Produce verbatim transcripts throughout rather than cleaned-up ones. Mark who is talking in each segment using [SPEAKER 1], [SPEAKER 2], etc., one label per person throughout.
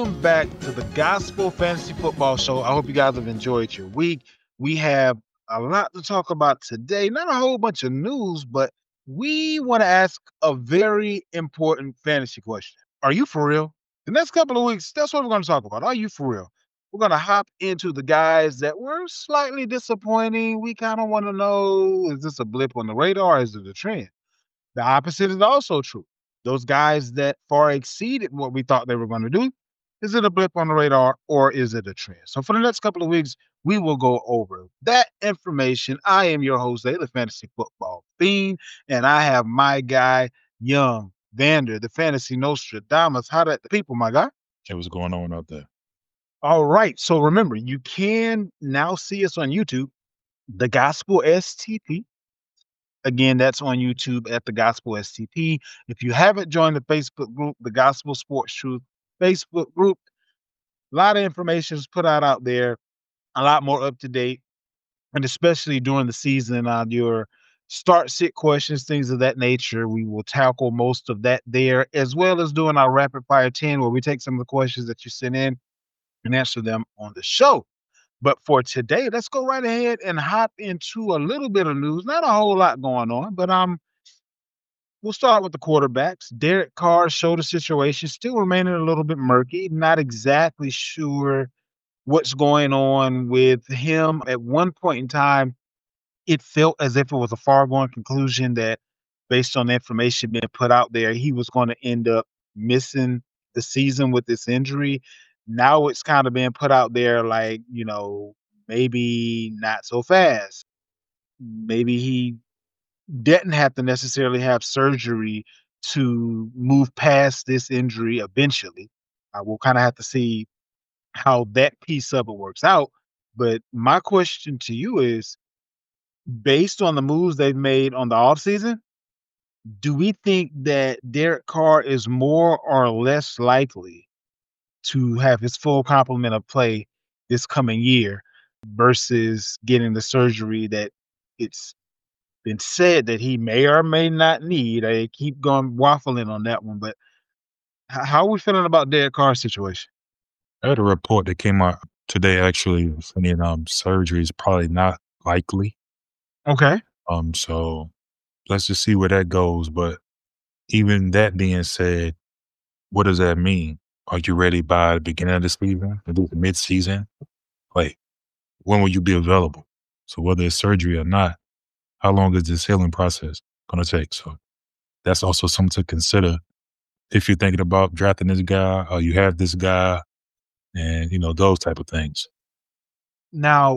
[SPEAKER 1] welcome back to the Gospel Fantasy Football Show. I hope you guys have enjoyed your week. We have a lot to talk about today. Not a whole bunch of news, but we want to ask a very important fantasy question. Are you for real? The next couple of weeks, that's what we're going to talk about. Are you for real? We're going to hop into the guys that were slightly disappointing. We kind of want to know, is this a blip on the radar? Is it a trend? The opposite is also true. Those guys that far exceeded what we thought they were going to do, is it a blip on the radar or is it a trend? So for the next couple of weeks, we will go over that information. I am your host, the Fantasy Football Fiend, and I have my guy, Young Vander, the Fantasy Nostradamus. How that the people, my guy?
[SPEAKER 2] Hey, what's going on out there?
[SPEAKER 1] All right. So remember, you can now see us on YouTube, The Gospel S T P. Again, that's on YouTube at the Gospel S T P. If you haven't joined the Facebook group, the Gospel Sports Truth Facebook group, a lot of information is put out out there, a lot more up to date, and especially during the season on your start sit questions, things of that nature. We will tackle most of that there, as well as doing our rapid fire ten, where we take some of the questions that you sent in and answer them on the show. But for today, let's go right ahead and hop into a little bit of news. Not a whole lot going on, but um, we'll start with the quarterbacks. Derek Carr's shoulder situation still remaining a little bit murky. Not exactly sure what's going on with him. At one point in time, it felt as if it was a far-going conclusion that based on the information being put out there, he was going to end up missing the season with this injury. Now it's kind of being put out there like, you know, maybe not so fast. Maybe he didn't have to necessarily have surgery to move past this injury eventually. Uh, we'll kind of have to see how that piece of it works out. But my question to you is, based on the moves they've made on the offseason, do we think that Derek Carr is more or less likely to have his full complement of play this coming year versus getting the surgery that it's been said that he may or may not need? I keep going waffling on that one, but h- how are we feeling about Derek Carr's situation?
[SPEAKER 2] I had a report that came out today actually saying um surgery is probably not likely.
[SPEAKER 1] Okay.
[SPEAKER 2] Um, so let's just see where that goes. But even that being said, what does that mean? Are you ready by the beginning of the season? Maybe the mid-season? Like, when will you be available? So whether it's surgery or not, how long is this healing process going to take? So that's also something to consider if you're thinking about drafting this guy or you have this guy and, you know, those type of things.
[SPEAKER 1] Now,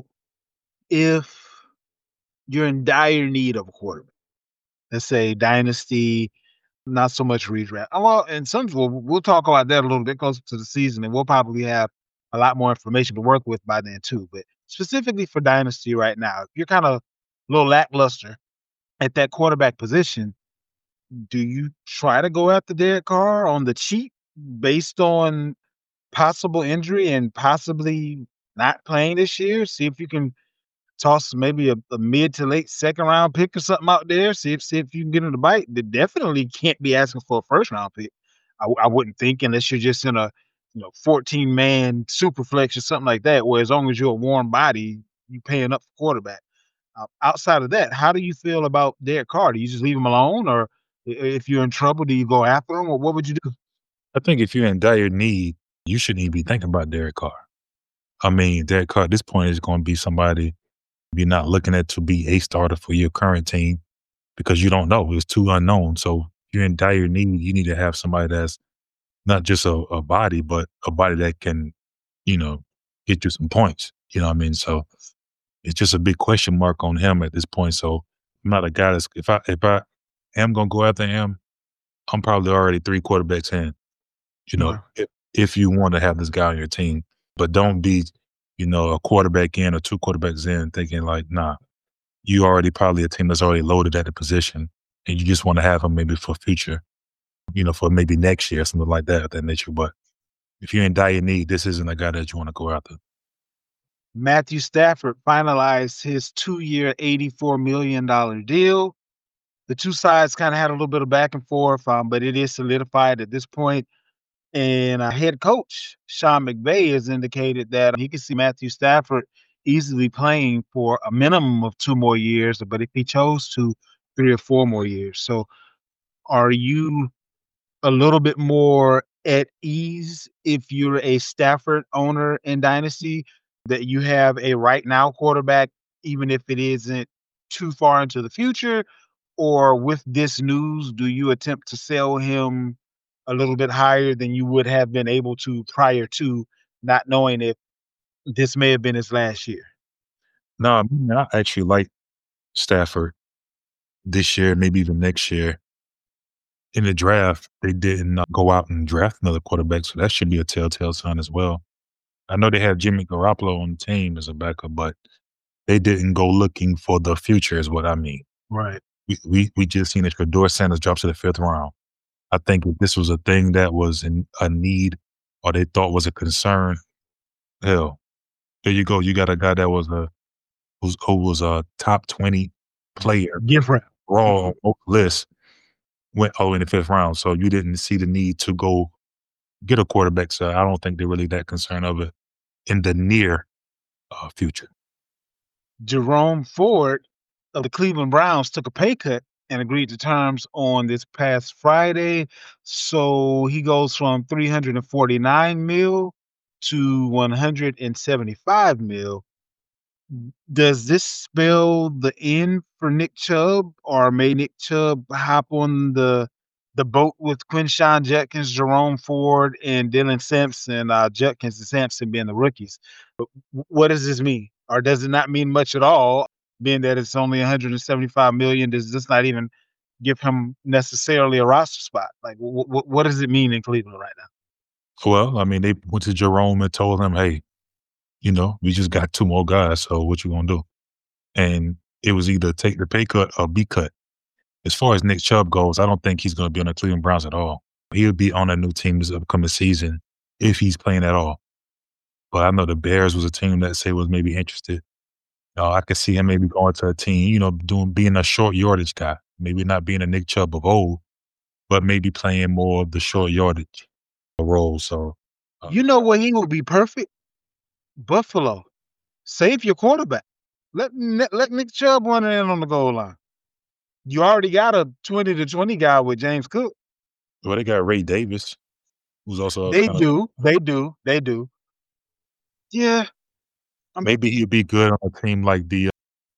[SPEAKER 1] if you're in dire need of a quarterback, let's say dynasty, not so much redraft. Oh, well, and some we'll, we'll talk about that a little bit closer to the season, and we'll probably have a lot more information to work with by then too. But specifically for dynasty right now, if you're kind of a little lackluster at that quarterback position, do you try to go after Derek Carr on the cheap based on possible injury and possibly not playing this year? See if you can toss maybe a, a mid to late second round pick or something out there. See if see if you can get in the bite. They definitely can't be asking for a first round pick. I, w- I wouldn't think unless you're just in a you know fourteen man super flex or something like that, where as long as you're a warm body, you paying up for quarterback. Uh, outside of that, how do you feel about Derek Carr? Do you just leave him alone, or i- if you're in trouble, do you go after him, or what would you do?
[SPEAKER 2] I think if you're in dire need, you shouldn't even be thinking about Derek Carr. I mean, Derek Carr at this point is going to be somebody you're not looking at to be a starter for your current team because you don't know. It's too unknown. So if you're in dire need, you need to have somebody that's not just a, a body, but a body that can, you know, get you some points. You know what I mean? So it's just a big question mark on him at this point. So I'm not a guy that's if I if I am gonna go after him, I'm probably already three quarterbacks in. You know,
[SPEAKER 1] Okay.
[SPEAKER 2] if, if you want to have this guy on your team, but don't be, you know, a quarterback in or two quarterbacks in thinking like, nah, you already probably a team that's already loaded at the position and you just want to have him maybe for future, you know, for maybe next year, something like that, of that nature. But if you're in dire need, this isn't a guy that you want to go after.
[SPEAKER 1] Matthew Stafford finalized his two-year, eighty-four million dollars deal. The two sides kind of had a little bit of back and forth, um, but it is solidified at this point. And our head coach, Sean McVay, has indicated that he can see Matthew Stafford easily playing for a minimum of two more years, but if he chose to, three or four more years. So are you a little bit more at ease if you're a Stafford owner in Dynasty that you have a right now quarterback, even if it isn't too far into the future? Or with this news, do you attempt to sell him a little bit higher than you would have been able to prior to, not knowing if this may have been his last year?
[SPEAKER 2] No, I mean, I actually like Stafford this year, maybe even next year. In the draft, they didn't uh, go out and draft another quarterback, so that should be a telltale sign as well. I know they have Jimmy Garoppolo on the team as a backup, but they didn't go looking for the future is what I mean.
[SPEAKER 1] Right.
[SPEAKER 2] We we, we just seen that Shedeur Sanders drops to the fifth round. I think if this was a thing that was in a need or they thought was a concern, hell, there you go. You got a guy that was a who's, who was a top twenty player,
[SPEAKER 1] Gift wrap.
[SPEAKER 2] raw on both lists, went all the way in the fifth round. So you didn't see the need to go get a quarterback. So I don't think they're really that concerned of it in the near uh, future.
[SPEAKER 1] Jerome Ford of the Cleveland Browns took a pay cut and agreed to terms on this past Friday. So he goes from three hundred forty-nine mil to one hundred seventy-five mil. Does this spell the end for Nick Chubb, or may Nick Chubb hop on the the boat with Quinshawn Judkins, Jerome Ford, and Dylan Sampson, uh, Judkins and Sampson being the rookies? But w- what does this mean? Or does it not mean much at all, being that it's only one hundred seventy-five million? Does this not even give him necessarily a roster spot? Like, w- w- what does it mean in Cleveland right now?
[SPEAKER 2] Well, I mean, they went to Jerome and told him, hey, you know, we just got two more guys. So what you going to do? And it was either take the pay cut or be cut. As far as Nick Chubb goes, I don't think he's going to be on the Cleveland Browns at all. He'll be on a new team this upcoming season if he's playing at all. But I know the Bears was a team that say was maybe interested. Uh, I could see him maybe going to a team, you know, doing being a short yardage guy, maybe not being a Nick Chubb of old, but maybe playing more of the short yardage role. So, uh,
[SPEAKER 1] You know where he would be perfect? Buffalo. Save your quarterback. Let Ni- let Nick Chubb run it in on the goal line. You already got a twenty to twenty guy with James Cook.
[SPEAKER 2] well, they got Ray Davis, who's also
[SPEAKER 1] They
[SPEAKER 2] kind of
[SPEAKER 1] do. They do. They do. Yeah. I'm
[SPEAKER 2] maybe he'd be good on a team like the uh,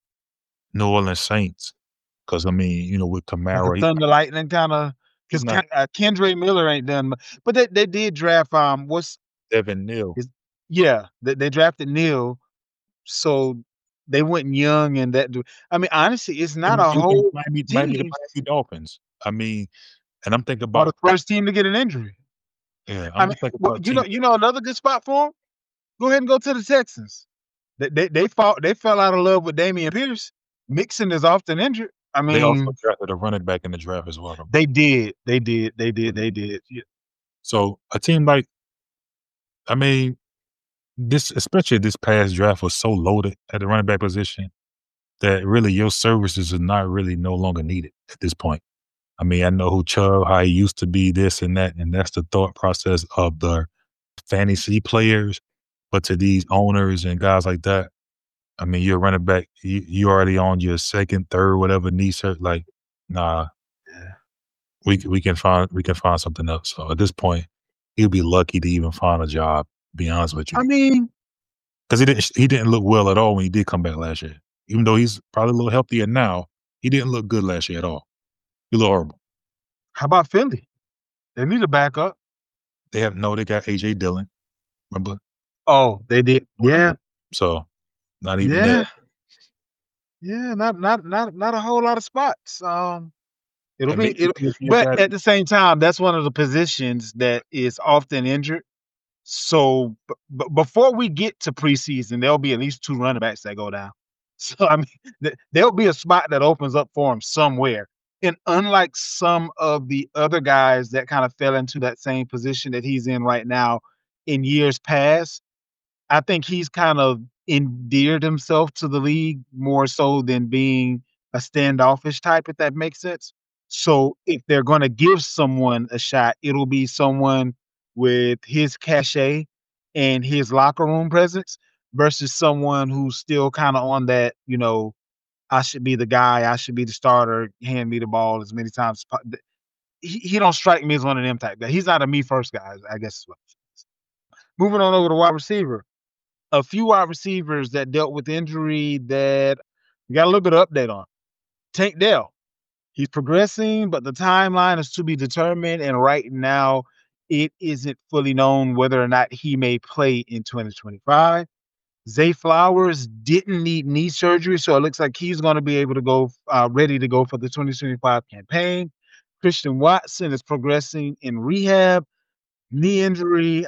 [SPEAKER 2] New Orleans Saints. Because I mean, you know, with
[SPEAKER 1] like a
[SPEAKER 2] Kamara, he,
[SPEAKER 1] Thunder Lightning kind of,
[SPEAKER 2] he's
[SPEAKER 1] because
[SPEAKER 2] not
[SPEAKER 1] uh, Kendra Miller ain't done, mu- but they, they did draft um what's
[SPEAKER 2] Devin Neal.
[SPEAKER 1] his, yeah, they, they drafted Neil, so they went young and that. do- I mean, honestly, it's not
[SPEAKER 2] And,
[SPEAKER 1] a
[SPEAKER 2] and, and
[SPEAKER 1] whole
[SPEAKER 2] Miami, Miami, the
[SPEAKER 1] team
[SPEAKER 2] Miami Dolphins. I mean, and I'm thinking
[SPEAKER 1] or
[SPEAKER 2] about
[SPEAKER 1] the first team to get an injury.
[SPEAKER 2] yeah,
[SPEAKER 1] I
[SPEAKER 2] I'm
[SPEAKER 1] mean,
[SPEAKER 2] just thinking
[SPEAKER 1] well,
[SPEAKER 2] about
[SPEAKER 1] you know,
[SPEAKER 2] team.
[SPEAKER 1] you know another good spot for him. Go ahead and go to the Texans. They they they fought they fell out of love with Damian Pierce. Mixon is often injured. I
[SPEAKER 2] They also
[SPEAKER 1] mean,
[SPEAKER 2] drafted a running back in the draft as well. Though.
[SPEAKER 1] they did, they did, they did, they did. Yeah.
[SPEAKER 2] So a team like, I mean, this especially this past draft was so loaded at the running back position that really your services are not really no longer needed at this point. I mean, I know who Chubb, how he used to be this and that, and that's the thought process of the fantasy players. But to these owners and guys like that, I mean, you're running back, you, you already on your second, third, whatever knee cert. Like, nah,
[SPEAKER 1] Yeah.
[SPEAKER 2] we we can find we can find something else. So at this point, he'll be lucky to even find a job. To be honest with you,
[SPEAKER 1] I mean,
[SPEAKER 2] because he didn't he didn't look well at all when he did come back last year. Even though he's probably a little healthier now, he didn't look good last year at all. He looked horrible.
[SPEAKER 1] how about Philly? They need a backup.
[SPEAKER 2] They have no, they got A J Dillon. Remember?
[SPEAKER 1] Oh, they did. Yeah,
[SPEAKER 2] So not even
[SPEAKER 1] yeah,
[SPEAKER 2] that.
[SPEAKER 1] yeah. Not not not not a whole lot of spots. Um, it'll
[SPEAKER 2] And
[SPEAKER 1] be
[SPEAKER 2] maybe
[SPEAKER 1] it.
[SPEAKER 2] if you
[SPEAKER 1] But
[SPEAKER 2] got
[SPEAKER 1] at the same time, that's one of the positions that is often injured. So, b- b- before we get to preseason, there'll be at least two running backs that go down. So, I mean, th- there'll be a spot that opens up for him somewhere. And unlike some of the other guys that kind of fell into that same position that he's in right now in years past, I think he's kind of endeared himself to the league more so than being a standoffish type, if that makes sense. So if they're going to give someone a shot, it'll be someone with his cachet and his locker room presence versus someone who's still kinda on that, you know, "I should be the guy, I should be the starter, hand me the ball as many times as po" th he he don't strike me as one of them type guy. He's not a me first guy, I guess is what moving on over to wide receiver. A few wide receivers that dealt with injury that we got a little bit of update on. Tank Dell, he's progressing, but the timeline is to be determined, and right now, it isn't fully known whether or not he may play in twenty twenty-five. Zay Flowers didn't need knee surgery, so it looks like he's gonna be able to go uh, ready to go for the twenty twenty-five campaign. Christian Watson is progressing in rehab. Knee injury,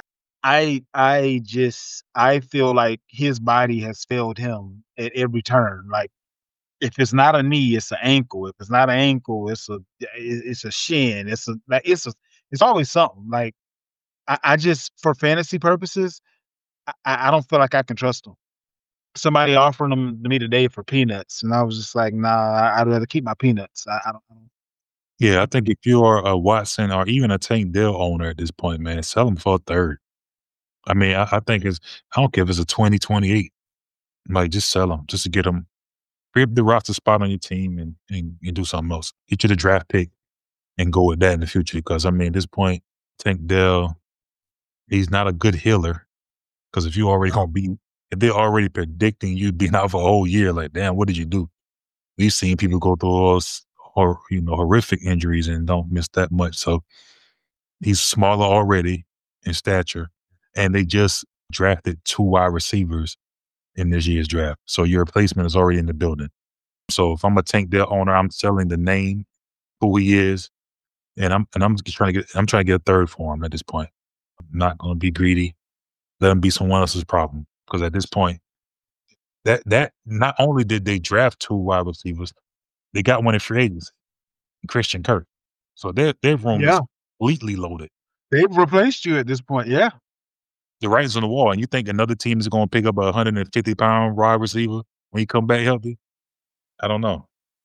[SPEAKER 1] I I just I feel like his body has failed him at every turn. Like, if it's not a knee, it's an ankle. If it's not an ankle, it's a i it's a shin. It's a like, it's a it's always something. Like, I I just for fantasy purposes, I I I don't feel like I can trust him. Somebody offering him to me today for peanuts, and I was just like, "Nah, I I'd rather keep my peanuts." I I don't I don't
[SPEAKER 2] Yeah, I think if you are a Watson or even a Tank Dell owner at this point, man, sell him for a third. I mean, I, I think it's I don't care if it's a twenty twenty-eight. Like, just sell him just to get him free up the roster spot on your team and, and and do something else. Get you the draft pick and go with that in the future. Because I mean, at this point, Tank Dell, he's not a good healer. Because if you already gonna be, if they're already predicting you being out for a whole year, like, damn, what did you do? We've seen people go through all s- or you know horrific injuries and don't miss that much. So he's smaller already in stature, and they just drafted two wide receivers in this year's draft. So your replacement is already in the building. So if I'm a Tank Dell owner, I'm selling the name, who he is, and I'm and I'm just trying to get I'm trying to get a third for him at this point. I'm not going to be greedy. Let him be someone else's problem because at this point, that that not only did they draft two wide receivers, they got one in free agency, Christian Kirk. So their their room is
[SPEAKER 1] Yeah,
[SPEAKER 2] completely loaded.
[SPEAKER 1] they've replaced you at this point, yeah.
[SPEAKER 2] The writing's on the wall, and you think another team is going to pick up a one hundred fifty pound wide receiver when he come back healthy? I don't know.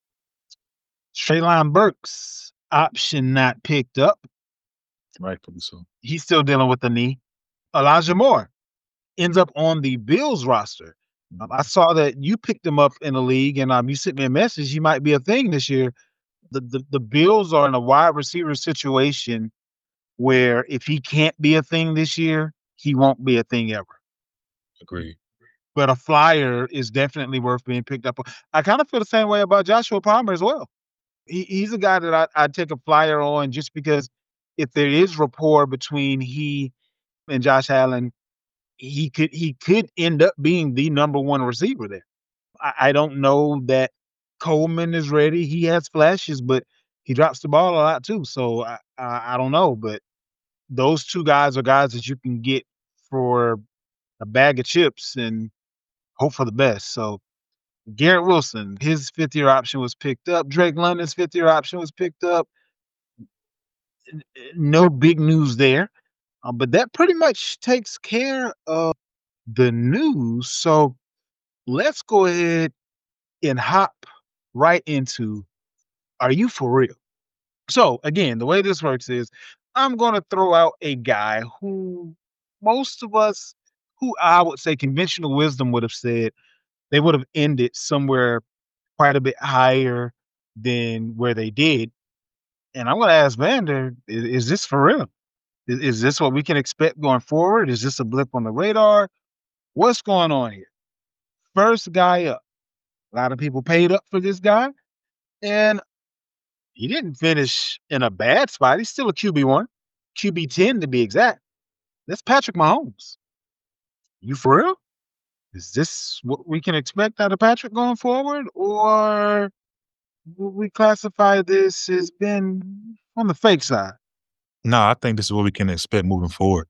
[SPEAKER 1] Treylon Burks, option not picked up.
[SPEAKER 2] Rightfully so.
[SPEAKER 1] He's still dealing with the knee. Elijah Moore ends up on the Bills roster. Um, I saw that you picked him up in the league, and um, you sent me a message. He might be a thing this year. The, the the Bills are in a wide receiver situation where if he can't be a thing this year, he won't be a thing ever.
[SPEAKER 2] Agreed.
[SPEAKER 1] But a flyer is definitely worth being picked up. I kind of feel the same way about Joshua Palmer as well. He, he's a guy that I, I'd take a flyer on just because if there is rapport between he and Josh Allen, he could he could end up being the number one receiver there. I, I don't know that Coleman is ready. He has flashes, but he drops the ball a lot too. So I, I, I don't know, but those two guys are guys that you can get for a bag of chips and hope for the best. So Garrett Wilson, his fifth year option was picked up. Drake London's fifth year option was picked up. N- No big news there. Uh, but that pretty much takes care of the news. So let's go ahead and hop right into, are you for real? So again, the way this works is I'm going to throw out a guy who most of us, who I would say conventional wisdom would have said they would have ended somewhere quite a bit higher than where they did. And I'm going to ask Vander, is, is this for real? Is, is this what we can expect going forward? Is this a blip on the radar? What's going on here? First guy up. A lot of people paid up for this guy, and he didn't finish in a bad spot. He's still a Q B one, Q B ten to be exact. That's Patrick Mahomes. You for real? Is this what we can expect out of Patrick going forward? Or will we classify this as been on the fake side?
[SPEAKER 2] No, I think this is what we can expect moving forward.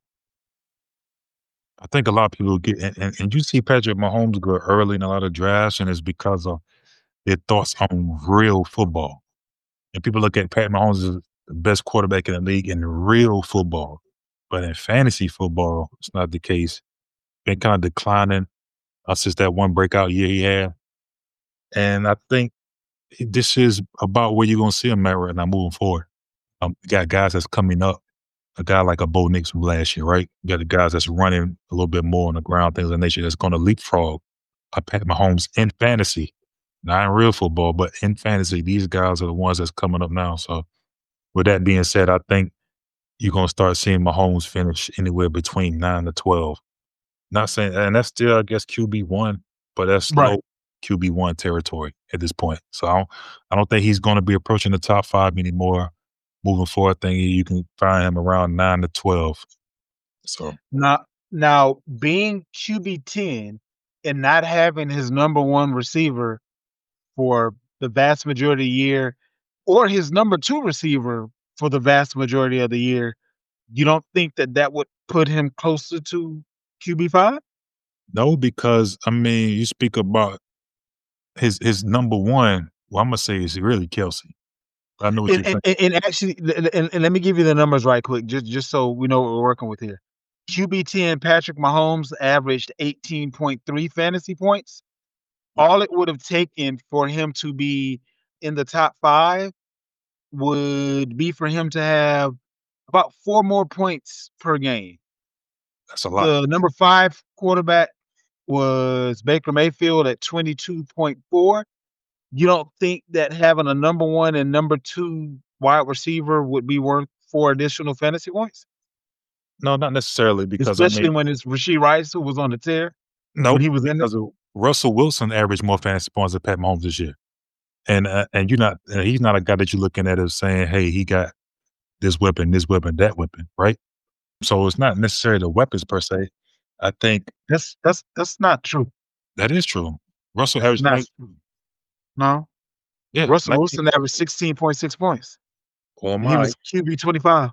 [SPEAKER 2] I think a lot of people get, and, and, and you see Patrick Mahomes go early in a lot of drafts, and it's because of their thoughts on real football. And people look at Pat Mahomes as the best quarterback in the league in real football. But in fantasy football, it's not the case. Been kind of declining uh, since that one breakout year he had. And I think this is about where you're going to see him at right now moving forward. Um, you got guys that's coming up a guy like a Bo Nix from last year, right? You got the guys that's running a little bit more on the ground, things of that nature, that's going to leapfrog a Pat Mahomes in fantasy, not in real football, but in fantasy. These guys are the ones that's coming up now. So, with that being said, I think you're going to start seeing Mahomes finish anywhere between nine to twelve. Not saying, and that's still, I guess, Q B one, but that's
[SPEAKER 1] Right.
[SPEAKER 2] low Q B one territory at this point. So, I don't, I don't think he's going to be approaching the top five anymore. Moving forward, I think you can find him around nine to twelve. So,
[SPEAKER 1] Now, now being Q B ten and not having his number one receiver for the vast majority of the year, or his number two receiver for the vast majority of the year, you don't think that that would put him closer to Q B five?
[SPEAKER 2] no, because I mean, you speak about his his number one. Well, I'm gonna say is really Kelsey. I know what
[SPEAKER 1] And
[SPEAKER 2] you're
[SPEAKER 1] and
[SPEAKER 2] saying.
[SPEAKER 1] and and actually, and and and let me give you the numbers right quick, just just so we know what we're working with here. Q B ten, Patrick Mahomes averaged eighteen point three fantasy points. All it would have taken for him to be in the top five would be for him to have about four more points per game.
[SPEAKER 2] That's a lot.
[SPEAKER 1] The number five quarterback was Baker Mayfield at twenty-two point four. You don't think that having a number one and number two wide receiver would be worth four additional fantasy points?
[SPEAKER 2] No, not necessarily because I
[SPEAKER 1] Especially
[SPEAKER 2] mean,
[SPEAKER 1] when it's Rashee Rice who was on the tear when
[SPEAKER 2] nope,
[SPEAKER 1] he was in it?
[SPEAKER 2] because of Russell Wilson averaged more fantasy points than Pat Mahomes this year, and uh, and you're not, uh, he's not a guy that you're looking at as saying, hey, he got this weapon, this weapon, that weapon, right? So it's not necessarily the weapons per se. I think
[SPEAKER 1] That's that's that's not true.
[SPEAKER 2] that is true. Russell
[SPEAKER 1] That's
[SPEAKER 2] averaged
[SPEAKER 1] not
[SPEAKER 2] nine,
[SPEAKER 1] true. No.
[SPEAKER 2] yeah,
[SPEAKER 1] Russell
[SPEAKER 2] nineteen.
[SPEAKER 1] Wilson averaged sixteen point six points,
[SPEAKER 2] On
[SPEAKER 1] and he
[SPEAKER 2] my,
[SPEAKER 1] was Q B twenty-five.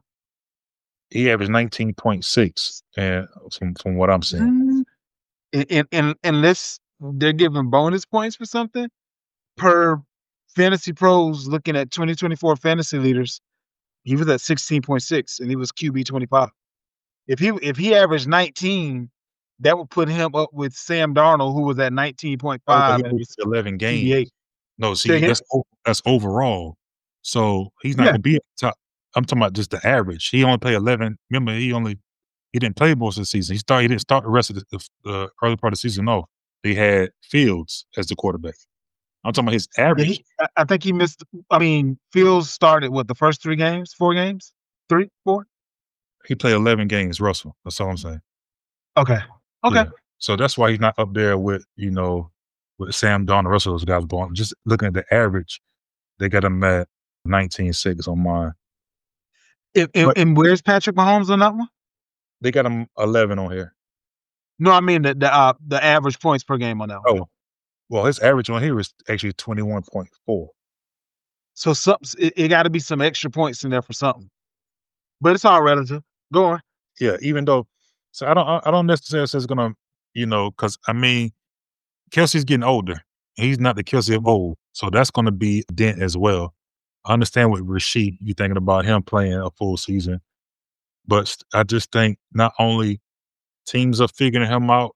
[SPEAKER 2] he averaged nineteen point six, and from from what I'm seeing,
[SPEAKER 1] Mm. And and and unless they're giving bonus points for something, per Fantasy Pros looking at twenty twenty-four fantasy leaders, he was at sixteen point six and he was Q B twenty-five. If he if he averaged nineteen, that would put him up with Sam Darnold, who was at
[SPEAKER 2] oh, but he
[SPEAKER 1] nineteen point five and
[SPEAKER 2] moved
[SPEAKER 1] was
[SPEAKER 2] to eleven
[SPEAKER 1] Q B eight.
[SPEAKER 2] games. No,
[SPEAKER 1] Say
[SPEAKER 2] see,
[SPEAKER 1] again?
[SPEAKER 2] that's o- that's overall. So he's not
[SPEAKER 1] Yeah.
[SPEAKER 2] gonna be at the top. I'm talking about just the average. He only played eleven. Remember, he only he didn't play most of the season. He started. He didn't start the rest of the, the, the early part of the season. No, they had Fields as the quarterback. I'm talking about his
[SPEAKER 1] Yeah,
[SPEAKER 2] average.
[SPEAKER 1] he I I think he missed I mean, Fields started what, the first three games? four games? three, four?
[SPEAKER 2] He played eleven games. Russell. That's all I'm saying.
[SPEAKER 1] Okay. Okay.
[SPEAKER 2] Yeah. So that's why he's not up there with you know with Sam Darnold, Russell. Those guys born. Just looking at the average, they got him at nineteen six on mine.
[SPEAKER 1] And and
[SPEAKER 2] But
[SPEAKER 1] and where's Patrick Mahomes on that one?
[SPEAKER 2] they got him eleven on here.
[SPEAKER 1] No, I mean the the, uh, the average points per game on that one.
[SPEAKER 2] Oh, well, his average on here is actually twenty-one point four.
[SPEAKER 1] So some it, it got to be some extra points in there for something, but it's all relative. Go on.
[SPEAKER 2] Yeah, even though, so I don't, I I don't necessarily say it's gonna, you know, because I mean, Kelsey's getting older. He's not the Kelsey of old, so that's gonna be a dent as well. I understand with Rasheed, you thinking about him playing a full season, but st- I just think not only teams are figuring him out,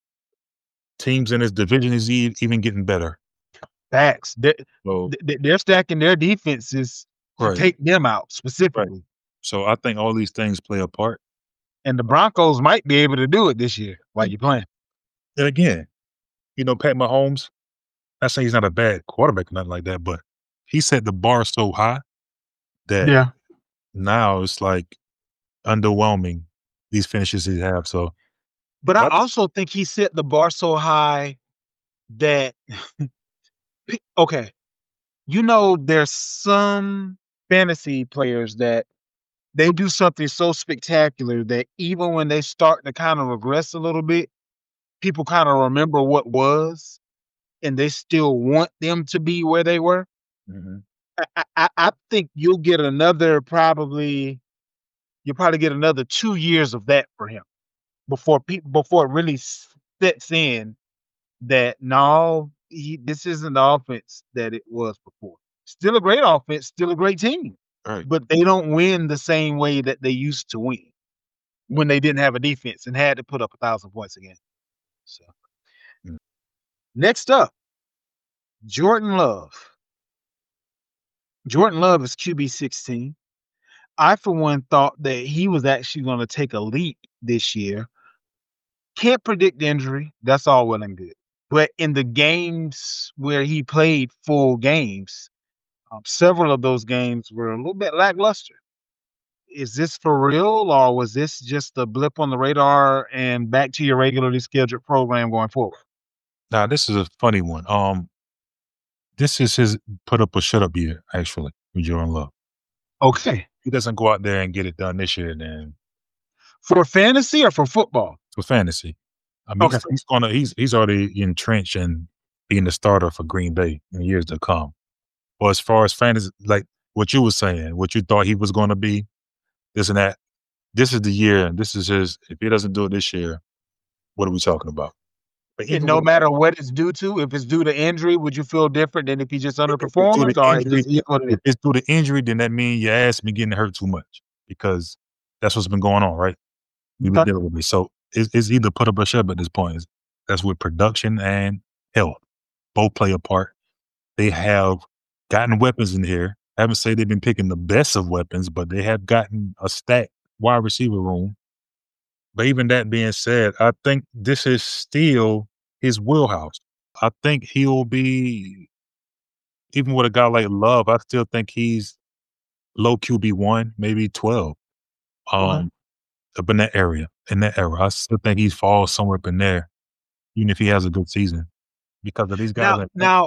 [SPEAKER 2] teams in his division is e- even getting better.
[SPEAKER 1] Facts. They,
[SPEAKER 2] So
[SPEAKER 1] they they're stacking their defenses to
[SPEAKER 2] right,
[SPEAKER 1] take them out
[SPEAKER 2] right.
[SPEAKER 1] specifically,
[SPEAKER 2] So I think all these things play a part.
[SPEAKER 1] and the Broncos might be able to do it this year while
[SPEAKER 2] And
[SPEAKER 1] you're playing.
[SPEAKER 2] and again, you know, Pat Mahomes. Not saying he's not a bad quarterback or nothing like that, but he set the bar so high that
[SPEAKER 1] Yeah.
[SPEAKER 2] now it's like underwhelming these finishes he have. So,
[SPEAKER 1] But I
[SPEAKER 2] but
[SPEAKER 1] also think he set the bar so high that pe- okay, you know, there's some fantasy players that they do something so spectacular that even when they start to kind of regress a little bit, people kind of remember what was and they still want them to be where they were.
[SPEAKER 2] Mhm.
[SPEAKER 1] I, I, I I think you'll get another probably you'll probably get another two years of that for him before people before it really sets in that no, he, this isn't the offense that it was before. Still a great offense, still a great team,
[SPEAKER 2] Right.
[SPEAKER 1] but they don't win the same way that they used to win when they didn't have a defense and had to put up a thousand points again. So
[SPEAKER 2] Mm.
[SPEAKER 1] next up, Jordan Love. Jordan Love is Q B sixteen. I, for one, thought that he was actually gonna take a leap this year. Can't predict injury, that's all well and good. But in the games where he played full games, um, several of those games were a little bit lackluster. Is this for real, or was this just a blip on the radar and back to your regularly scheduled program going forward?
[SPEAKER 2] Now, this is a funny one. Um, this is his put up or shut up year, actually, with Jordan Love.
[SPEAKER 1] Okay.
[SPEAKER 2] He doesn't go out there and get it done this year, then
[SPEAKER 1] For fantasy or for football?
[SPEAKER 2] for fantasy. I mean,
[SPEAKER 1] Okay.
[SPEAKER 2] he's, he's gonna he's he's already entrenched in being the starter for Green Bay in years to come. But as far as fantasy, like what you were saying, what you thought he was going to be, this and that. This is the year. This is his. If he doesn't do it this year, what are we talking about? But
[SPEAKER 1] And
[SPEAKER 2] even
[SPEAKER 1] no
[SPEAKER 2] with
[SPEAKER 1] matter what it's due to, if it's due to injury, would you feel different than if he just
[SPEAKER 2] if it's due
[SPEAKER 1] underperformed,
[SPEAKER 2] to
[SPEAKER 1] or it
[SPEAKER 2] injury,
[SPEAKER 1] just is what it is?
[SPEAKER 2] if it's due to injury, then that means your ass been getting hurt too much because that's what's been going on, right? You've been
[SPEAKER 1] Okay.
[SPEAKER 2] dealing with me. So it's, it's either put up or shut up at this point. It's, that's with production and health. Both play a part. They have gotten weapons in here. I haven't said they've been picking the best of weapons, but they have gotten a stacked wide receiver room. But even that being said, I think this is still his wheelhouse. I think he'll be, even with a guy like Love, I still think he's low Q B one, maybe twelve.
[SPEAKER 1] Okay.
[SPEAKER 2] Um, up in that area, in that era. I still think he falls somewhere up in there, even if he has a good season. Because of these guys
[SPEAKER 1] Now
[SPEAKER 2] that
[SPEAKER 1] now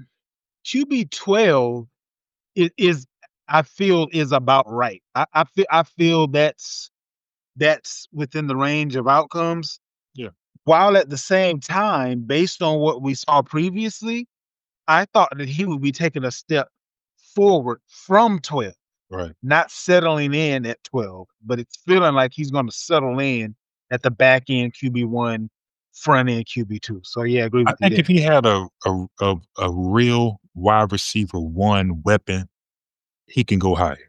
[SPEAKER 1] Q B twelve is is I feel is about right. I I feel I feel that's that's within the range of outcomes,
[SPEAKER 2] Yeah.
[SPEAKER 1] while at the same time, based on what we saw previously, I thought that he would be taking a step forward from twelve,
[SPEAKER 2] Right.
[SPEAKER 1] not settling in at twelve, but it's feeling like he's gonna settle in at the back end Q B one, front end Q B two. So, yeah, I agree
[SPEAKER 2] I
[SPEAKER 1] with you
[SPEAKER 2] think if
[SPEAKER 1] there.
[SPEAKER 2] he had a a a, a real wide receiver one weapon, he can go higher.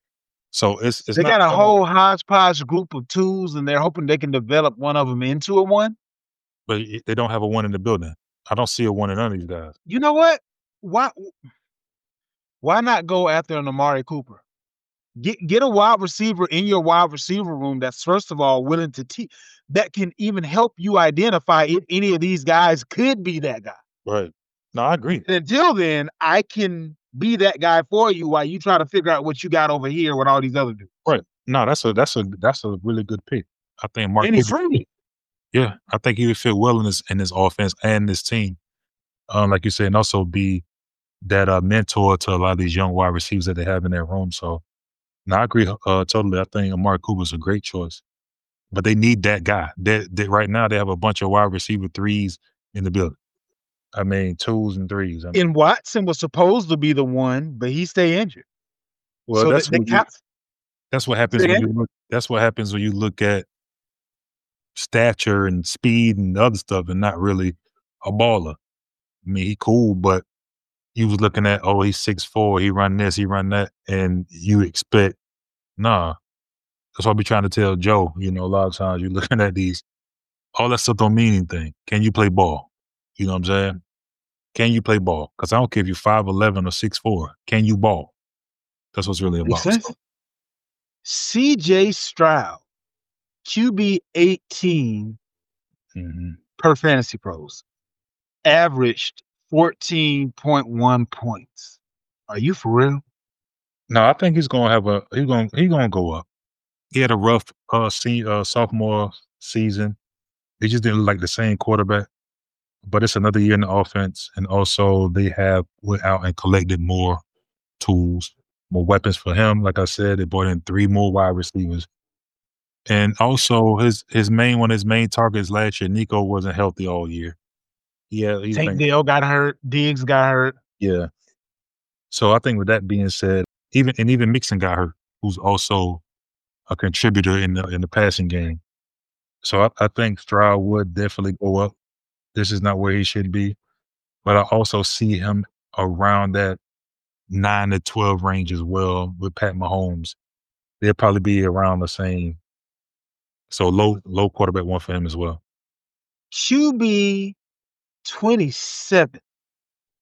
[SPEAKER 2] So it's it's
[SPEAKER 1] They
[SPEAKER 2] not
[SPEAKER 1] got a
[SPEAKER 2] all,
[SPEAKER 1] whole hodgepodge group of tools, and they're hoping they can develop one of them into a one.
[SPEAKER 2] but it- they don't have a one in the building. I don't see a one in none of these guys.
[SPEAKER 1] You know what? Why why not go after an Amari Cooper? Get get a wide receiver in your wide receiver room that's, first of all, willing to teach, that can even help you identify if any of these guys could be that guy.
[SPEAKER 2] Right. No, I agree.
[SPEAKER 1] And until then, I can be that guy for you while you try to figure out what you got over here with all these other dudes.
[SPEAKER 2] Right. No, that's a that's a that's a really good pick. I think Mark
[SPEAKER 1] And he's
[SPEAKER 2] Cooper.
[SPEAKER 1] free.
[SPEAKER 2] Yeah, I think he would fit well in this in this offense and this team. Um, like you said, and also be that uh, mentor to a lot of these young wide receivers that they have in their room. So, no, I agree uh, totally. I think Amari Cooper's a great choice, but they need that guy. That they, right now they have a bunch of wide receiver threes in the building. I mean, twos and threes. I mean,
[SPEAKER 1] And Watson was supposed to be the one, but he stay injured.
[SPEAKER 2] well,
[SPEAKER 1] So the
[SPEAKER 2] that's
[SPEAKER 1] the
[SPEAKER 2] what you,
[SPEAKER 1] cap
[SPEAKER 2] that's what happens
[SPEAKER 1] say
[SPEAKER 2] when
[SPEAKER 1] again?
[SPEAKER 2] you look. That's what happens when you look at stature and speed and other stuff, and not really a baller. I mean, he cool, but you was looking at, oh, he's six four, he run this, he run that, and you expect, nah. That's what I be trying to tell Joe. You know, a lot of times you're looking at these, all that stuff don't mean anything. Can you play ball? You know what I'm saying? Can you play ball? Because I don't care if you're five eleven or six four. Can you ball? That's what's really
[SPEAKER 1] Makes
[SPEAKER 2] about.
[SPEAKER 1] sense. C J Stroud, Q B eighteen
[SPEAKER 2] hmm
[SPEAKER 1] per Fantasy Pros, averaged fourteen point one points. Are you for real?
[SPEAKER 2] No, I think he's gonna have a he's gonna he's gonna go up. He had a rough uh, see, uh sophomore season. He just didn't look like the same quarterback. But it's another year in the offense, and also they have went out and collected more tools, more weapons for him. Like I said, they brought in three more wide receivers, and also his his main one, of his main targets last year, Nico wasn't healthy all year. Yeah, he's
[SPEAKER 1] Tank
[SPEAKER 2] been
[SPEAKER 1] Dell got hurt, Diggs got hurt.
[SPEAKER 2] yeah. So I think with that being said, even and even Mixon got hurt, who's also a contributor in the in the passing game. So I, I think Stroud would definitely go up. This is not where he should be, but I also see him around that nine to twelve range as well with Pat Mahomes. They'll probably be around the same. So low, low quarterback one for him as well.
[SPEAKER 1] Q B twenty-seven,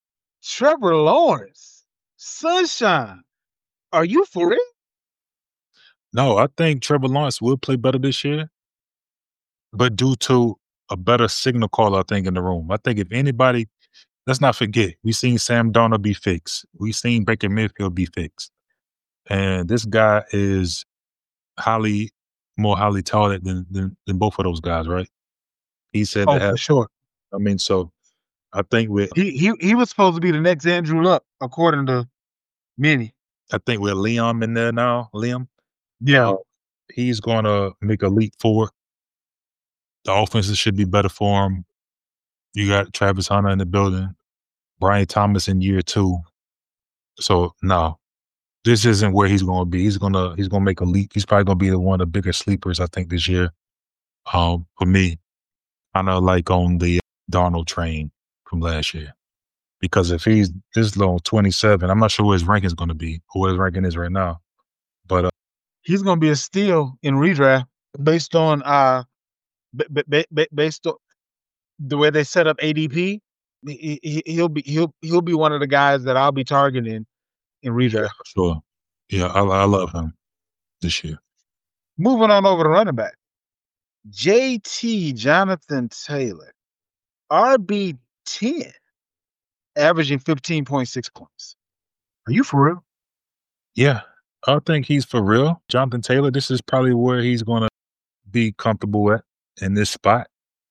[SPEAKER 1] Trevor Lawrence, Sunshine. Are you for real?
[SPEAKER 2] No, I think Trevor Lawrence will play better this year, but due to a better signal call, I think, in the room. I think if anybody, let's not forget, we seen Sam Darnold be fixed. We seen Baker Mayfield be fixed. And this guy is highly more highly talented than than, than both of those guys, right? He said to
[SPEAKER 1] Oh,
[SPEAKER 2] have
[SPEAKER 1] for sure.
[SPEAKER 2] I mean, so I think with
[SPEAKER 1] He he he was supposed to be the next Andrew Luck, according to many.
[SPEAKER 2] I think with Liam in there now, Liam,
[SPEAKER 1] Yeah.
[SPEAKER 2] uh, he's gonna make a leap forward. The offenses should be better for him. You got Travis Hunter in the building, Brian Thomas in year two. So no, this isn't where he's gonna be. He's gonna he's gonna make a leap. He's probably gonna be the one of the bigger sleepers, I think, this year. Um, for me, kinda like on the Darnold train from last year. Because if he's this low, twenty-seven, I'm not sure what his ranking is gonna be or what his ranking is right now. But uh,
[SPEAKER 1] He's gonna be a steal in redraft based on uh ba- ba- ba- ba- based on the way they set up A D P. He, he, he'll be he'll he'll be one of the guys that I'll be targeting in
[SPEAKER 2] yeah,
[SPEAKER 1] redraft.
[SPEAKER 2] for sure. Yeah, I, I love him this year.
[SPEAKER 1] Moving on over to running back, J T Jonathan Taylor, R B ten, averaging fifteen point six points. Are you for real?
[SPEAKER 2] Yeah, I think he's for real. Jonathan Taylor, this is probably where he's gonna be comfortable at in this spot.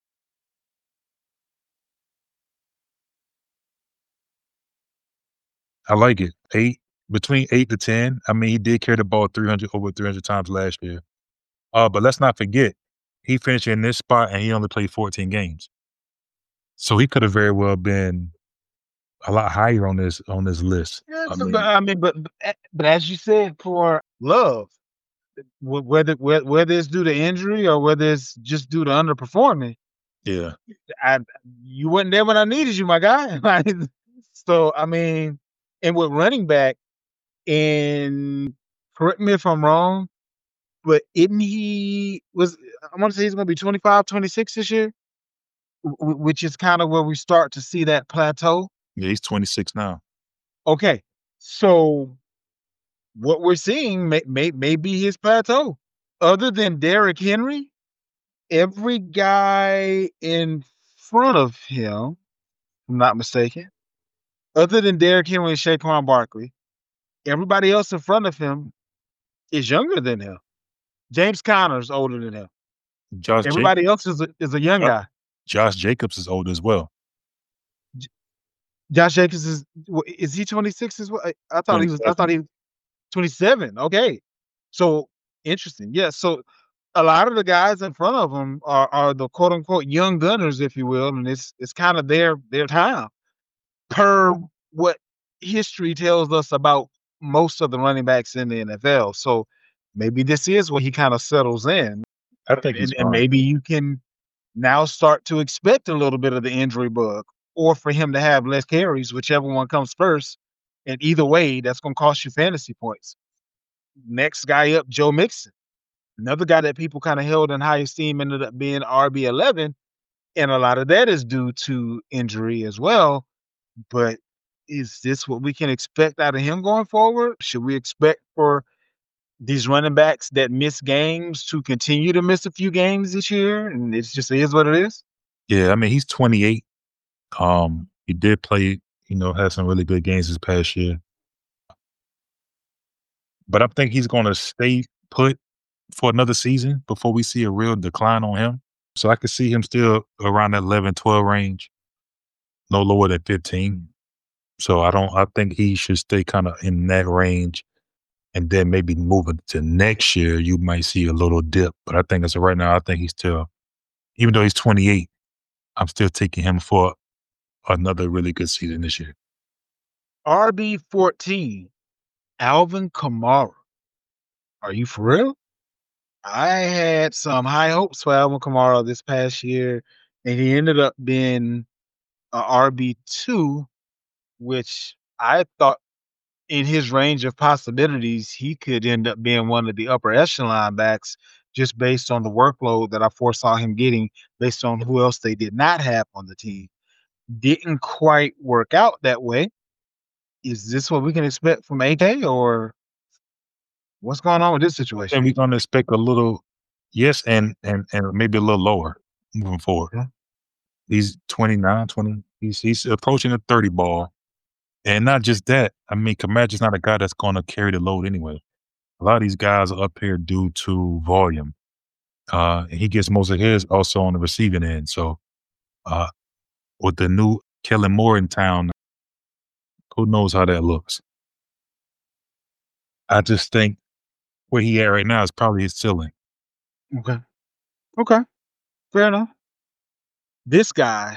[SPEAKER 2] I like it. Eight between eight to ten. I mean, he did carry the ball three hundred over three hundred times last year. Uh, but let's not forget, he finished in this spot and he only played fourteen games. So he could have very well been a lot higher on this on this list.
[SPEAKER 1] Yeah,
[SPEAKER 2] I
[SPEAKER 1] but, but
[SPEAKER 2] mean,
[SPEAKER 1] I mean, but but but as you said, for Love, wh- whether whe- whether it's due to injury or whether it's just due to underperforming,
[SPEAKER 2] yeah.
[SPEAKER 1] I you weren't there when I needed you, my guy. Like, so I mean, and with running back, and correct me if I'm wrong, but isn't he was I want to say he's going to be twenty five, twenty six this year, w- w- which is kind of where we start to see that plateau.
[SPEAKER 2] Yeah, he's twenty-six now.
[SPEAKER 1] Okay, so what we're seeing may, may, may be his plateau. Other than Derrick Henry, every guy in front of him, if I'm not mistaken, other than Derrick Henry and Saquon Barkley, everybody else in front of him is younger than him. James Conner's older than him.
[SPEAKER 2] Josh Jacobs,
[SPEAKER 1] Everybody else is a, is a young guy.
[SPEAKER 2] Josh Jacobs is old as well.
[SPEAKER 1] Josh Jacobs is wh- is he twenty-six as well? I, I thought he was. I
[SPEAKER 2] twenty-seven.
[SPEAKER 1] thought he was twenty-seven. Okay, so interesting. Yeah, so a lot of the guys in front of him are are the quote unquote young gunners, if you will, and it's it's kind of their their time per what history tells us about most of the running backs in the N F L. So maybe this is where he kind of settles in,
[SPEAKER 2] I think he's
[SPEAKER 1] and, and
[SPEAKER 2] fine.
[SPEAKER 1] maybe you can now start to expect a little bit of the injury bug, or for him to have less carries, whichever one comes first. And either way, that's going to cost you fantasy points. Next guy up, Joe Mixon, another guy that people kind of held in high esteem, ended up being R B eleven, and a lot of that is due to injury as well. But is this what we can expect out of him going forward? Should we expect for these running backs that miss games to continue to miss a few games this year? And it's just is what it is.
[SPEAKER 2] Yeah, I mean, he's twenty-eight. Um, he did play, you know, had some really good games this past year. But I think he's gonna stay put for another season before we see a real decline on him. So I could see him still around that eleven, twelve range, no lower than fifteen. So I don't I think he should stay kind of in that range. And then maybe moving to next year, you might see a little dip. But I think as of right now, I think he's still, even though he's twenty-eight, I'm still taking him for another really good season this year.
[SPEAKER 1] R B fourteen, Alvin Kamara. Are you for real? I had some high hopes for Alvin Kamara this past year, and he ended up being a R B two, which I thought in his range of possibilities, he could end up being one of the upper echelon backs just based on the workload that I foresaw him getting based on who else they did not have on the team. Didn't quite work out that way. Is this what we can expect from A K or What's going on with this
[SPEAKER 2] I
[SPEAKER 1] situation?
[SPEAKER 2] think we're gonna expect a little yes, and and and maybe a little lower moving forward.
[SPEAKER 1] Yeah.
[SPEAKER 2] He's twenty-nine, twenty. He's he's approaching the thirty ball. And not just that, I mean, Kamaji's not a guy that's gonna carry the load anyway. A lot of these guys are up here due to volume. Uh, and he gets most of his also on the receiving end. So uh, with the new Kellen Moore in town, who knows how that looks? I just think where he at right now is probably his ceiling.
[SPEAKER 1] Okay. Okay. Fair enough. This guy,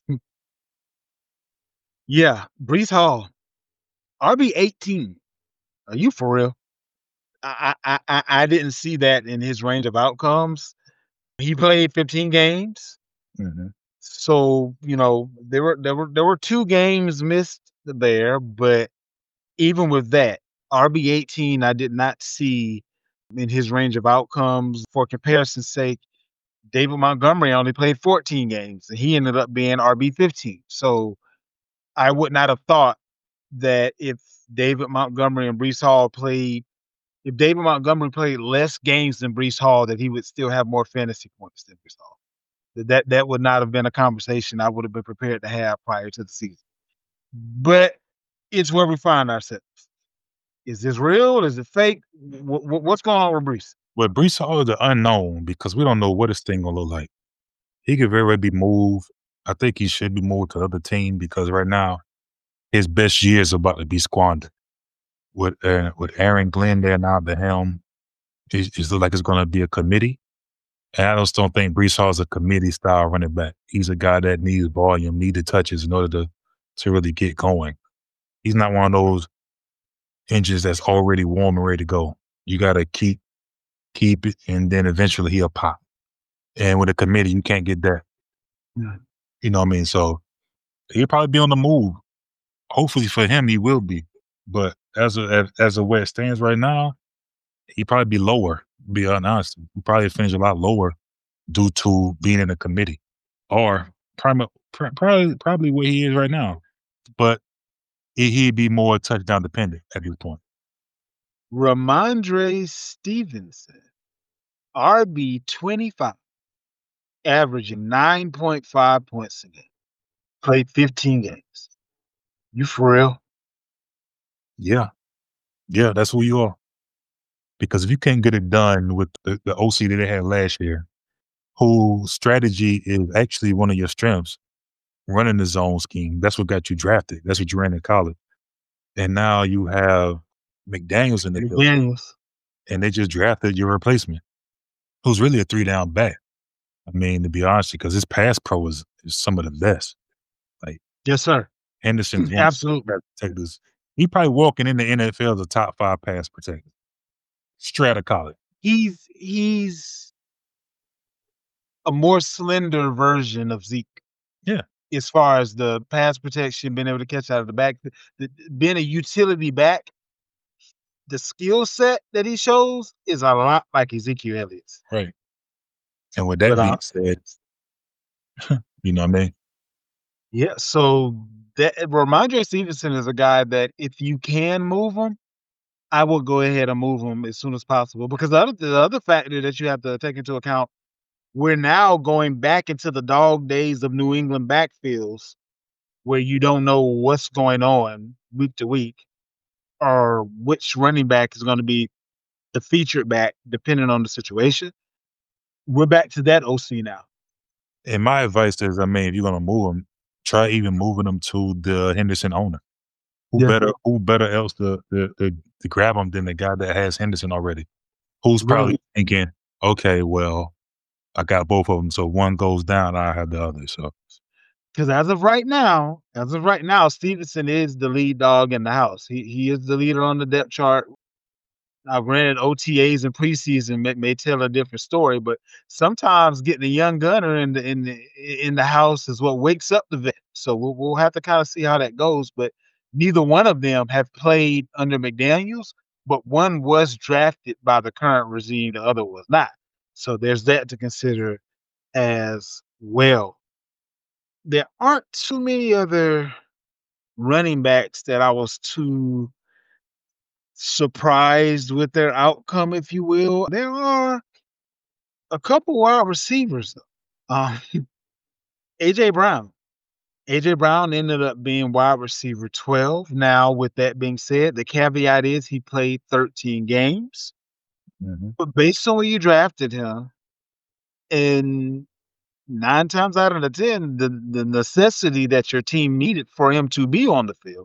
[SPEAKER 1] yeah, Brees Hall, R B eighteen. Are you for real? I, I I I didn't see that in his range of outcomes. He played fifteen games.
[SPEAKER 2] Mm-hmm.
[SPEAKER 1] So, you know, there were there were there were two games missed there, but even with that, R B eighteen I did not see in his range of outcomes. For comparison's sake, David Montgomery only played fourteen games and he ended up being R B fifteen. So I would not have thought that if David Montgomery and Brees Hall played if David Montgomery played less games than Brees Hall, that he would still have more fantasy points than Brees Hall. That that would not have been a conversation I would have been prepared to have prior to the season. But it's where we find ourselves. Is this real? Is it fake? Wh- wh- what's going on with Brees?
[SPEAKER 2] Well, Brees Hall is the unknown because we don't know what this thing gonna look like. He could very well be moved. I think he should be moved to the other team because right now his best year is about to be squandered. With uh, with Aaron Glenn there now at the helm, it, it looks like it's going to be a committee. And I just don't think Brees Hall is a committee style running back. He's a guy that needs volume, needed touches in order to to really get going. He's not one of those engines that's already warm and ready to go. You got to keep keep it, and then eventually he'll pop. And with a committee, you can't get that.
[SPEAKER 1] Yeah.
[SPEAKER 2] You know what I mean? So he'll probably be on the move. Hopefully for him, he will be. But as a as, as a where it stands right now, he probably be lower. To be honest, he probably finish a lot lower due to being in a committee, or prim- pr- probably probably where he is right now. But he, he'd be more touchdown dependent at this point.
[SPEAKER 1] Ramondre Stevenson, R B twenty-five, averaging nine point five points a game. Played fifteen games. You for real?
[SPEAKER 2] Yeah, yeah, that's who you are. Because if you can't get it done with the, the O C that they had last year, whose strategy is actually one of your strengths, running the zone scheme. That's what got you drafted. That's what you ran in college. And now you have McDaniels in the building,
[SPEAKER 1] McDaniels.
[SPEAKER 2] and they just drafted your replacement, who's really a three down back. I mean, to be honest, because his pass pro is, is some of the best. Like
[SPEAKER 1] Yes, sir.
[SPEAKER 2] Henderson's one of the
[SPEAKER 1] Absolutely.
[SPEAKER 2] best protectors. He probably walking in the N F L as a top five pass protector. Straight out of college.
[SPEAKER 1] He's he's a more slender version of Zeke.
[SPEAKER 2] Yeah.
[SPEAKER 1] As far as the pass protection, being able to catch out of the back, the, the, being a utility back, the skill set that he shows is a lot like Ezekiel Elliott's.
[SPEAKER 2] Right. And with that
[SPEAKER 1] But, uh,
[SPEAKER 2] being said, you know what I mean?
[SPEAKER 1] Yeah, so that Ramondre Stevenson is a guy that if you can move him, I will go ahead and move him as soon as possible because the other the other factor that you have to take into account, we're now going back into the dog days of New England backfields where you don't know what's going on week to week or which running back is going to be the featured back depending on the situation. We're back to that O C now.
[SPEAKER 2] And my advice is, I mean, if you're gonna move him, try even moving him to the Henderson owner. Who
[SPEAKER 1] Yeah.
[SPEAKER 2] better? Who better else to, to to to grab him than the guy that has Henderson already? Who's probably
[SPEAKER 1] Really?
[SPEAKER 2] thinking, okay, well, I got both of them, so one goes down, I have the other. So
[SPEAKER 1] Because as of right now, as of right now, Stevenson is the lead dog in the house. He he is the leader on the depth chart. Now, granted, O T As and preseason may, may tell a different story, but sometimes getting a young gunner in the in the in the house is what wakes up the vet. So we'll we'll have to kind of see how that goes. But neither one of them have played under McDaniels, but one was drafted by the current regime, the other was not. So there's that to consider as well. There aren't too many other running backs that I was too surprised with their outcome, if you will. There are a couple wide receivers, though. Um, A J Brown. A J Brown ended up being wide receiver twelve. Now, with that being said, the caveat is he played thirteen games.
[SPEAKER 2] Mhm.
[SPEAKER 1] But based on where you drafted him, and nine times out of the ten, the the necessity that your team needed for him to be on the field,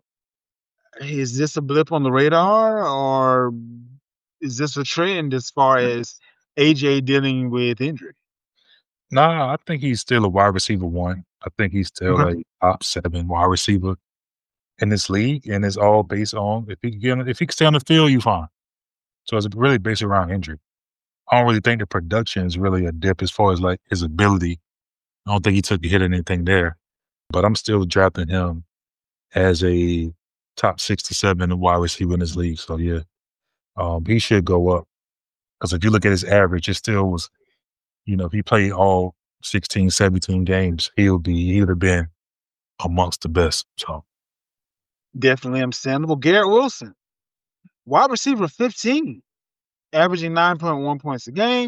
[SPEAKER 1] is this a blip on the radar, or is this a trend as far as A J dealing with injury?
[SPEAKER 2] Nah, I think he's still a wide receiver one. I think he's still
[SPEAKER 1] Okay.
[SPEAKER 2] a top seven wide receiver in this league, and it's all based on if he can get on, if he can stay on the field, you fine. So it's really based around injury. I don't really think the production is really a dip as far as like his ability. I don't think he took a hit or anything there, but I'm still drafting him as a top sixty-seven wide receiver in this league. So yeah, um, he should go up because if you look at his average, it still was, you know, if he played all sixteen, seventeen games, he'll be, he would have been amongst the best. So
[SPEAKER 1] Definitely understandable. Garrett Wilson, wide receiver fifteen, averaging nine point one points a game.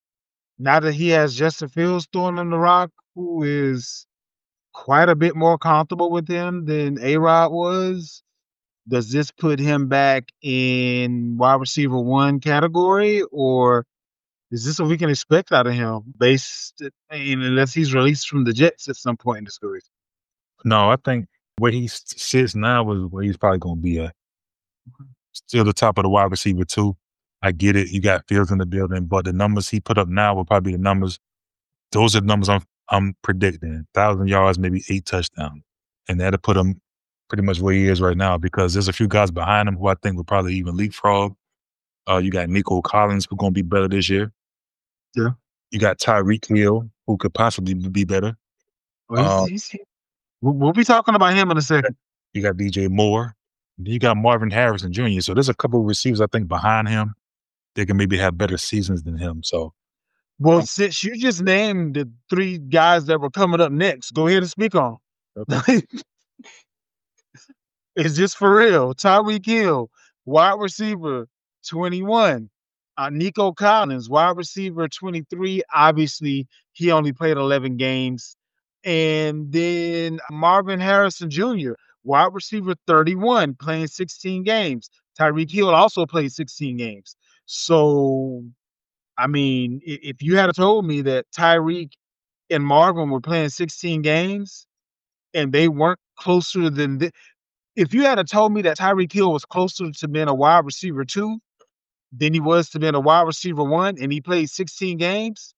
[SPEAKER 1] Now that he has Justin Fields throwing him the rock, who is quite a bit more comfortable with him than A-Rod was, does this put him back in wide receiver one category, or is this what we can expect out of him based, I mean, unless he's released from the Jets at some point in his career?
[SPEAKER 2] no, I think where he s- sits now is where he's probably going to be at. Still the top of the wide receiver too. I get it. You got Fields in the building, but the numbers he put up now will probably be the numbers. Those are the numbers I'm I'm predicting. Thousand yards, maybe eight touchdowns, and that'll put him pretty much where he is right now because there's a few guys behind him who I think will probably even leapfrog. Uh, you got Nico Collins who's going to be better this year.
[SPEAKER 1] Yeah.
[SPEAKER 2] You got Tyreek Hill who could possibly be better.
[SPEAKER 1] Well, he's,
[SPEAKER 2] Um,
[SPEAKER 1] he's, we'll, we'll be talking about him in a second.
[SPEAKER 2] you got D J Moore. Then you got Marvin Harrison Junior So there's a couple of receivers I think behind him. They can maybe have better seasons than him. So
[SPEAKER 1] Well, since you just named the three guys that were coming up next, go ahead and speak on. Is this for real? Tyreek Hill, wide receiver, twenty-one. Uh, Nico Collins, wide receiver, twenty-three. Obviously, he only played eleven games. And then Marvin Harrison Junior, wide receiver, thirty-one, playing sixteen games. Tyreek Hill also played sixteen games. So, I mean, i- if you had told me that Tyreek and Marvin were playing sixteen games and they weren't closer than thi- if you had told me that Tyreek Hill was closer to being a wide receiver two than he was to being a wide receiver one, and he played sixteen games,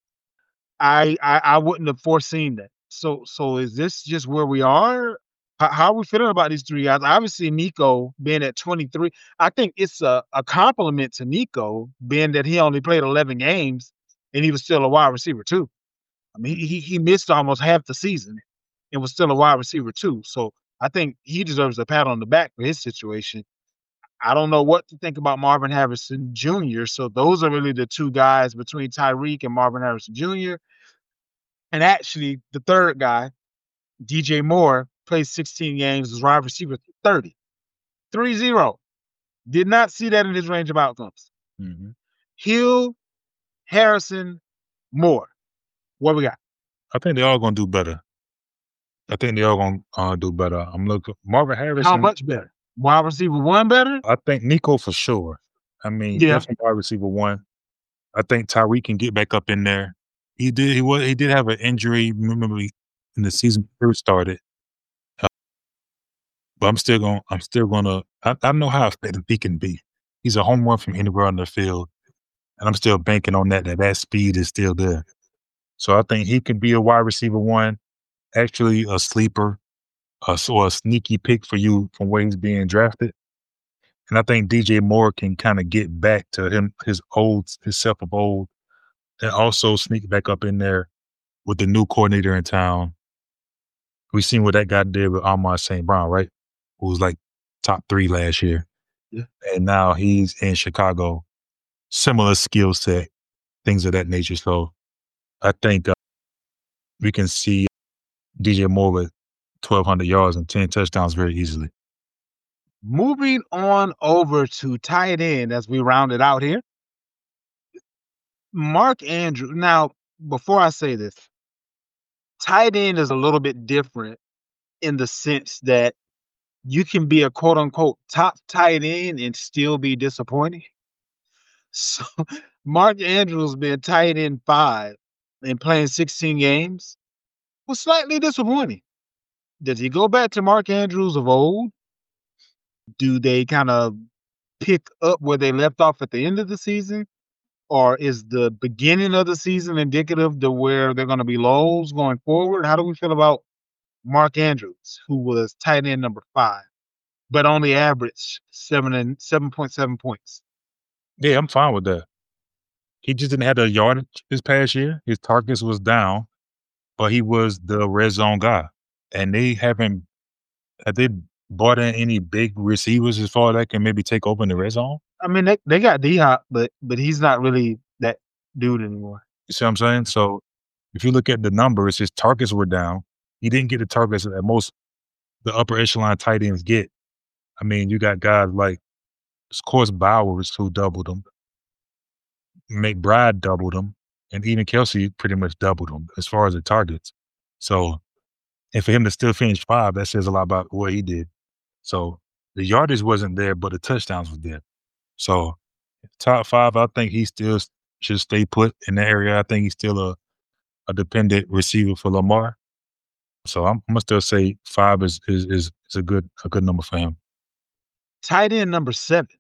[SPEAKER 1] I I, I wouldn't have foreseen that. So so is this just where we are? How, how are we feeling about these three guys? Obviously, Nico being at twenty-three, I think it's a, a compliment to Nico being that he only played eleven games and he was still a wide receiver too. I mean, he he he missed almost half the season and was still a wide receiver too. So I think he deserves a pat on the back for his situation. I don't know what to think about Marvin Harrison Junior So those are really the two guys between Tyreek and Marvin Harrison Junior And actually, the third guy, D J Moore, played sixteen games as wide receiver thirty. three zero. Did not see that in his range of outcomes.
[SPEAKER 2] mhm.
[SPEAKER 1] Hill, Harrison, Moore. What we got?
[SPEAKER 2] I think they all going to do better. I think they all going to uh, do better. I'm looking Marvin
[SPEAKER 1] How
[SPEAKER 2] Harrison.
[SPEAKER 1] much better? Wide receiver one better?
[SPEAKER 2] I think Nico for sure. I mean,
[SPEAKER 1] Yeah.
[SPEAKER 2] definitely wide receiver one. I think Tyreek can get back up in there. He did. He was. He did have an injury. Remember he- in the season first started. Uh, but I'm still going. I'm still going to. I, I know how effective he can be. He's a home run from anywhere on the field, and I'm still banking on that. That that speed is still there. So I think he can be a wide receiver one. Actually, a sleeper, a, so a sneaky pick for you from where he's being drafted. And I think D J Moore can kind of get back to him, his old, his self of old, and also sneak back up in there with the new coordinator in town. We seen what that guy did with Amar Saint Brown, right? Who was like top three last year.
[SPEAKER 1] Yeah.
[SPEAKER 2] And now he's in Chicago. Similar skill set, things of that nature. So I think uh, we can see D J Moore with twelve hundred yards and ten touchdowns very easily.
[SPEAKER 1] Moving on over to tight end as we round it out here. Mark Andrews. Now, before I say this, tight end is a little bit different in the sense that you can be a quote unquote top tight end and still be disappointing. So Mark Andrews being tight end five and playing sixteen games was slightly disappointing. Does he go back to Mark Andrews of old? Do they kind of pick up where they left off at the end of the season? Or is the beginning of the season indicative to where they're going to be lows going forward? How do we feel about Mark Andrews, who was tight end number five, but only averaged seven and seven point seven points?
[SPEAKER 2] Yeah, I'm fine with that. He just didn't have the yardage this past year. His targets was down, but he was the red zone guy. And they haven't have they brought in any big receivers as far as that can maybe take over in the red zone?
[SPEAKER 1] I mean, they, they got D Hop, but but he's not really that dude anymore.
[SPEAKER 2] You see what I'm saying? So if you look at the numbers, his targets were down. He didn't get the targets that most the upper echelon tight ends get. I mean, you got guys like, of course, Bowers who doubled him. McBride doubled him. And even Kelsey pretty much doubled him as far as the targets. So, and for him to still finish five, that says a lot about what he did. So the yardage wasn't there, but the touchdowns was there. So top five, I think he still should stay put in the area. I think he's still a, a dependent receiver for Lamar. So I'm, I'm gonna still say five is is is, is a good a good number for him.
[SPEAKER 1] Tight end number seven,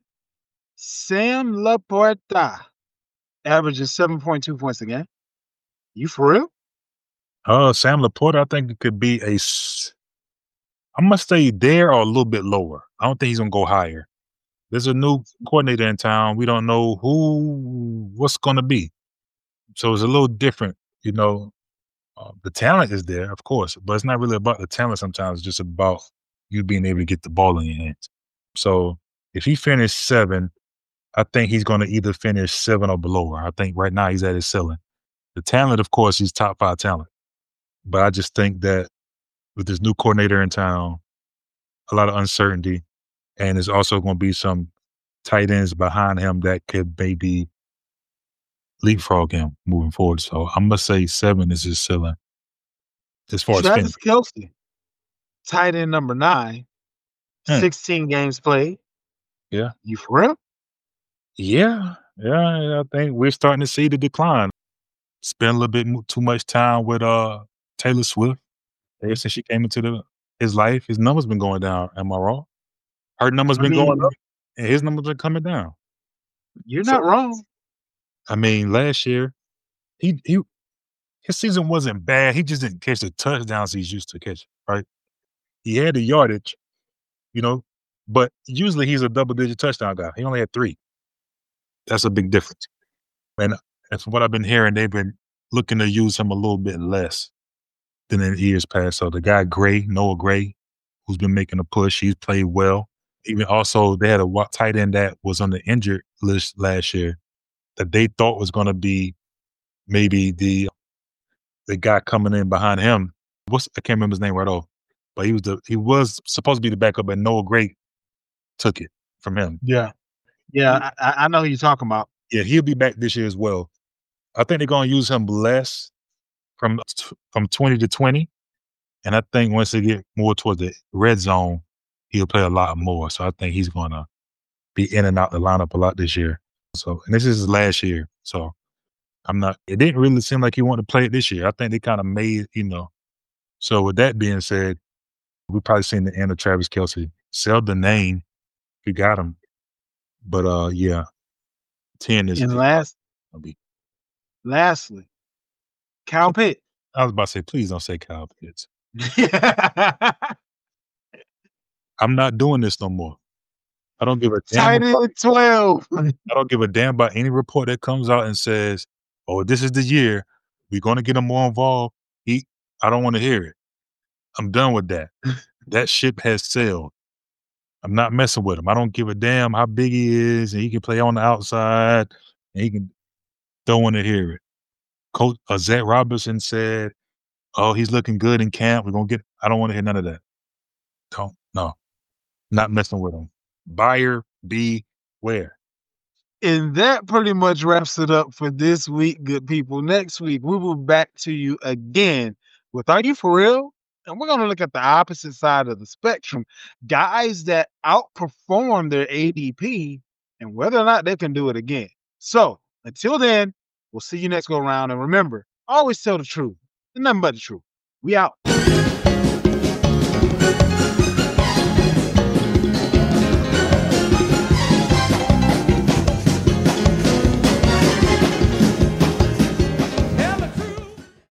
[SPEAKER 1] Sam Laporta, averages seven point two points a game. You for real?
[SPEAKER 2] Uh, Sam Laporta, I think it could be a. s- I'm gonna stay there or a little bit lower. I don't think he's gonna go higher. There's a new coordinator in town. We don't know who, what's gonna be. So it's a little different, you know. Uh, the talent is there, of course, but it's not really about the talent. Sometimes it's just about you being able to get the ball in your hands. So if he finished seven, I think he's going to either finish seven or below. I think right now he's at his ceiling. The talent, of course, he's top five talent. But I just think that with this new coordinator in town, a lot of uncertainty, and there's also going to be some tight ends behind him that could maybe leapfrog him moving forward. So I'm gonna say seven is his ceiling as far as
[SPEAKER 1] Travis
[SPEAKER 2] finish.
[SPEAKER 1] Kelsey, tight end number nine,
[SPEAKER 2] Hmm.
[SPEAKER 1] sixteen games played.
[SPEAKER 2] Yeah.
[SPEAKER 1] You for real?
[SPEAKER 2] Yeah, yeah, yeah, I think we're starting to see the decline. Spend a little bit mo- too much time with uh Taylor Swift. Ever since she came into the his life, his numbers been going down. Am I wrong? Her numbers
[SPEAKER 1] I
[SPEAKER 2] been
[SPEAKER 1] mean,
[SPEAKER 2] going up, and his numbers been coming down.
[SPEAKER 1] you're
[SPEAKER 2] So
[SPEAKER 1] not wrong.
[SPEAKER 2] I mean, last year he he his season wasn't bad. He just didn't catch the touchdowns he's used to catch. Right? He had the yardage, you know, but usually he's a double digit touchdown guy. He only had three. That's a big difference. And, and from what I've been hearing, they've been looking to use him a little bit less than in years past. So the guy Gray, Noah Gray, who's been making a push, he's played well. Even also, they had a wa- tight end that was on the injured list last year that they thought was going to be maybe the the guy coming in behind him. What's I can't remember his name right off, but he was the he was supposed to be the backup, and Noah Gray took it from him.
[SPEAKER 1] Yeah. Yeah, I, I I know who you're talking about.
[SPEAKER 2] Yeah, he'll be back this year as well. I think they're going to use him less from from twenty to twenty, and I think once they get more towards the red zone, he'll play a lot more. So I think he's going to be in and out the lineup a lot this year. So, and this is his last year. So I'm not. It didn't really seem like he wanted to play it this year. I think they kind of made, you know. So with that being said, we probably seen the end of Travis Kelsey. Sell the name, you got him. But uh, yeah, ten is.
[SPEAKER 1] And last,
[SPEAKER 2] I'll be,
[SPEAKER 1] lastly, Kyle Pitt.
[SPEAKER 2] I was about to say, please don't say Kyle Pitts. I'm not doing this no more. I don't give a damn.
[SPEAKER 1] Tight end twelve.
[SPEAKER 2] I don't give a damn about any report that comes out and says, "Oh, this is the year we're going to get him more involved." He, I don't want to hear it. I'm done with that. That ship has sailed. I'm not messing with him. I don't give a damn how big he is, and he can play on the outside, and he can. Don't want to hear it. Coach uh, Zach Robinson said, "Oh, he's looking good in camp. We're gonna get." I don't want to hear none of that. Don't no. Not messing with them. Buyer beware.
[SPEAKER 1] And that pretty much wraps it up for this week, good people. Next week, we will be back to you again with Are You For Real? And we're going to look at the opposite side of the spectrum. Guys that outperform their A D P and whether or not they can do it again. So until then, we'll see you next go around. And remember, always tell the truth and nothing but the truth. We out.